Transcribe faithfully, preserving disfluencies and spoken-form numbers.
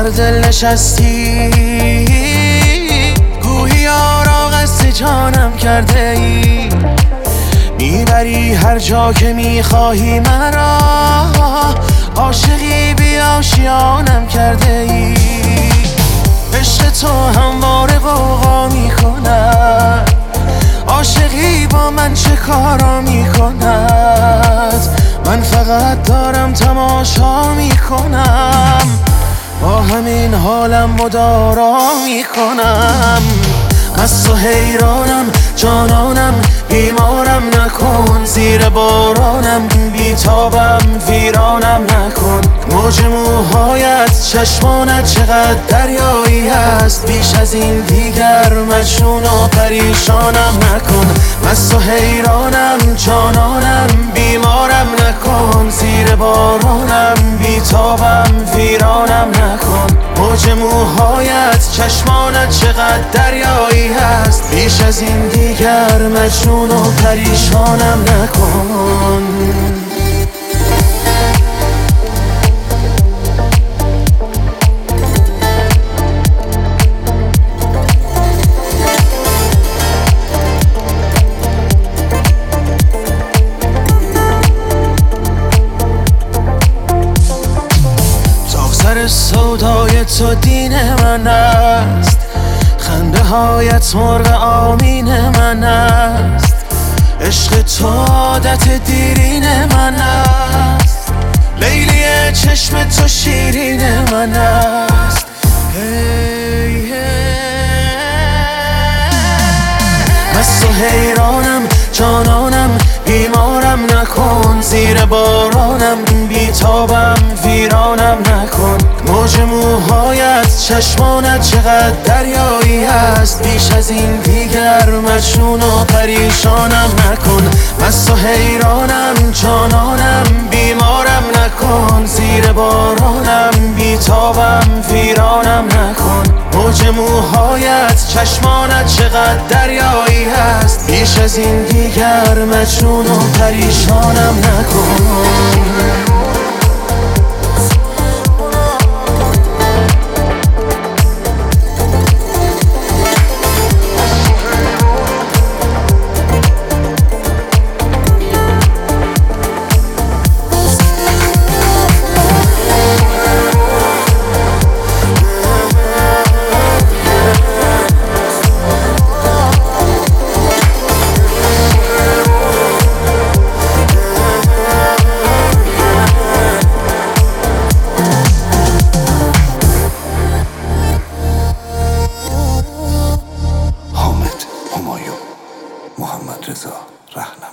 بر دل نشستی، گویی یارا قصد جانم کرده ای. میبری هر جا که میخواهی مرا، عاشقی بی آشیانم کرده ای. عشق تو همواره غوغا میکند، عاشقی با من چه کارا میکند. من فقط دارم تماشا میکنم، با همین حالم مدارا میکنم. از تو حیرانم جانانم، بیمارم نکن. زیر بارانم بیتابم ویرانم نکن. موج موهایت چشمانت چقدر دریایی هست، بیش از این دیگر مجنون و پریشانم نکن. از تو حیرانم جانانم، بیمارم نکن. زیر بارانم بیتابم ویرانم نکن. موج موهایت چشمانت چقدر دریایی هست، بیش از این دیگر مجنون و پریشانم نکن. سر سودای تو دین من است، خنده هایت مرغ آمین من است. عشق تو عادت دیرین من است، لیلی چشم تو شیرین من است. هی هی از تو حیرانم جانانم، بیمارم نکن. زیر بارانم بیتابم ویرانم نکن. موج موهایت چشمانت چقدر دریایی هست، بیش از این دیگر مجنون و پریشانم نکن. از تو حیرانم جانانم، بیمارم نکن. زیر بارانم بیتابم ویرانم نکن. موج موهایت چشمانت چقدر دریایی هست، بیش از این دیگر مجنون و پریشانم نکن. محمد رضا رهنما.